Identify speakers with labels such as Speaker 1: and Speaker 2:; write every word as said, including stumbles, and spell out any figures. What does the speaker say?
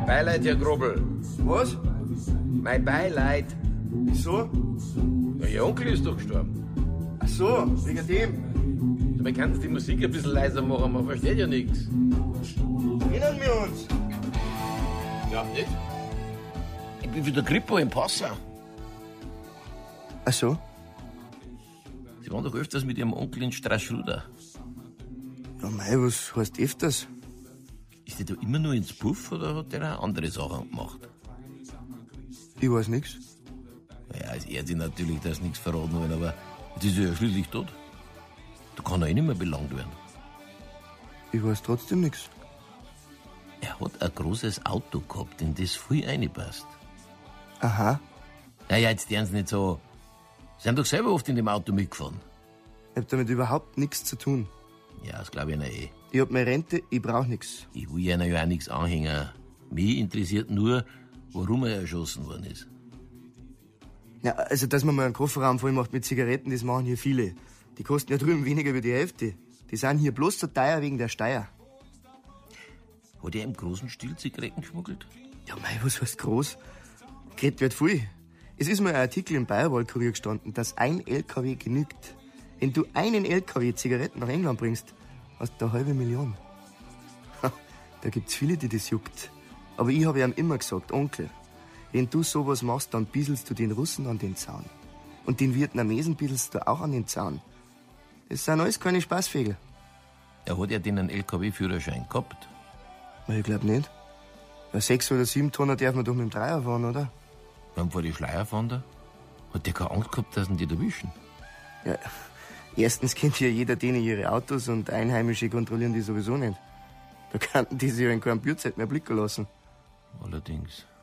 Speaker 1: Mein Beileid, Herr Grobel.
Speaker 2: Was?
Speaker 1: Mein Beileid.
Speaker 2: Wieso?
Speaker 1: Ja, Ihr Onkel ist doch gestorben.
Speaker 2: Ach so, wegen dem.
Speaker 1: Dabei kannst du die Musik ein bisschen leiser machen, man versteht ja nichts.
Speaker 2: Erinnern wir uns.
Speaker 1: Ja, nicht? Ich bin wieder Grippo in Passau.
Speaker 2: Ach so?
Speaker 1: Sie waren doch öfters mit Ihrem Onkel in Straßruder.
Speaker 2: Ja, mei, was heißt öfters?
Speaker 1: Ist der da immer nur ins Puff oder hat der auch andere Sachen gemacht?
Speaker 2: Ich weiß nix.
Speaker 1: Ja, es ehrt sich natürlich, dass nichts verraten wollen, aber jetzt ist er ja schließlich tot. Da kann er eh nicht mehr belangt werden.
Speaker 2: Ich weiß trotzdem nix.
Speaker 1: Er hat ein großes Auto gehabt, in das viel reinpasst.
Speaker 2: Aha.
Speaker 1: Naja, jetzt ernst nicht so. Sie haben doch selber oft in dem Auto mitgefahren.
Speaker 2: Ich hab damit überhaupt nichts zu tun.
Speaker 1: Ja, das glaube ich Ihnen eh.
Speaker 2: Ich hab meine Rente, ich brauch nix.
Speaker 1: Ich will Ihnen ja auch nichts anhängen. Mich interessiert nur, warum er erschossen worden ist.
Speaker 2: Ja, also, dass man mal einen Kofferraum voll macht mit Zigaretten, das machen hier viele. Die kosten ja drüben weniger wie die Hälfte. Die sind hier bloß so teuer wegen der Steuer.
Speaker 1: Hat er im großen Stil Zigaretten geschmuggelt?
Speaker 2: Ja, mei, was heißt groß? Geredet wird viel. Es ist mal ein Artikel im Bayerwald-Kurier gestanden, dass ein L K W genügt. Wenn du einen L K W Zigaretten nach England bringst, hast du eine halbe Million. Ha, da gibt's viele, die das juckt. Aber ich habe ihm immer gesagt, Onkel, wenn du sowas machst, dann bieselst du den Russen an den Zaun. Und den Vietnamesen bieselst du auch an den Zaun. Das sind alles keine Spaßvögel.
Speaker 1: Er hat ja den einen L K W-Führerschein gehabt.
Speaker 2: Ich glaub nicht. Ja, sechs oder sieben Tonnen darf man doch mit dem Dreier fahren, oder?
Speaker 1: Warum vor die Schleier fahren da? Hat der keine Angst gehabt, dass ihn die erwischen?
Speaker 2: Ja, erstens kennt ja jeder denen ihre Autos und Einheimische kontrollieren die sowieso nicht. Da könnten die sich ja in keinem Bierzeit mehr blicken lassen.
Speaker 1: Allerdings.